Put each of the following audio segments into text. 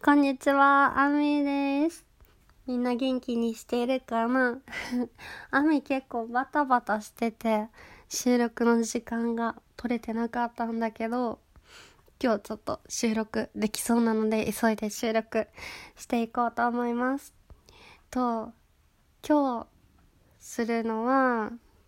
こんにちは、あみです。みんな元気にしているかなあみ結構バタバタしてて、収録の時間が取れてなかったんだけど、今日ちょっと収録できそうなので、急いで収録していこうと思います。今日するのは、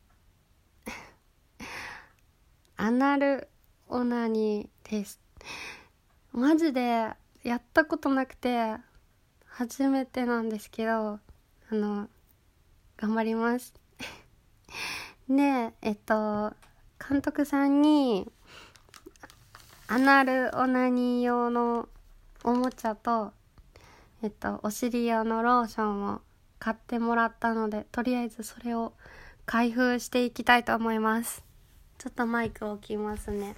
アナルオナニーです。マジでやったことなくて初めてなんですけど、頑張りますで、監督さんにアナルオナニー用のおもちゃとお尻用のローションを買ってもらったので、とりあえずそれを開封していきたいと思います。ちょっとマイクを置きますね。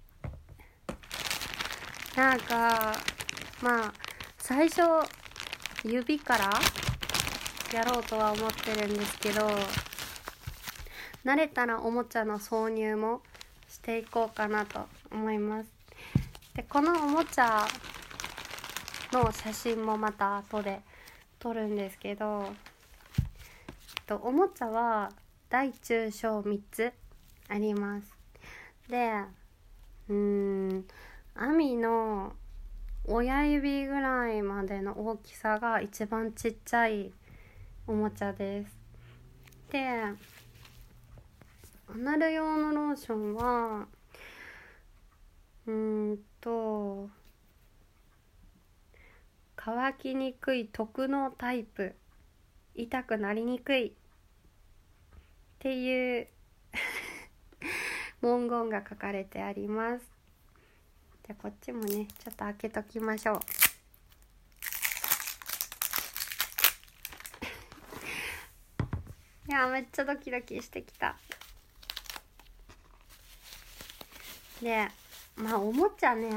なんか最初指からやろうとは思ってるんですけど、慣れたらおもちゃの挿入もしていこうかなと思います。で、このおもちゃの写真もまた後で撮るんですけど、おもちゃは大中小3つあります。で、アミの親指ぐらいまでの大きさが一番ちっちゃいおもちゃです。で、アナル用のローションは乾きにくい特濃タイプ、痛くなりにくいっていう文言が書かれてあります。じゃあこっちもね、ちょっと開けときましょう。いや、めっちゃドキドキしてきた。で、おもちゃね、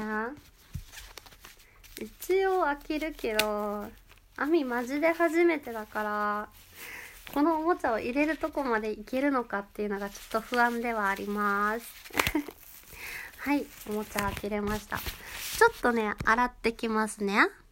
一応開けるけど、アミマジで初めてだから、このおもちゃを入れるとこまでいけるのかっていうのがちょっと不安ではありますはい、おもちゃ開けれました。ちょっとね、洗ってきますね。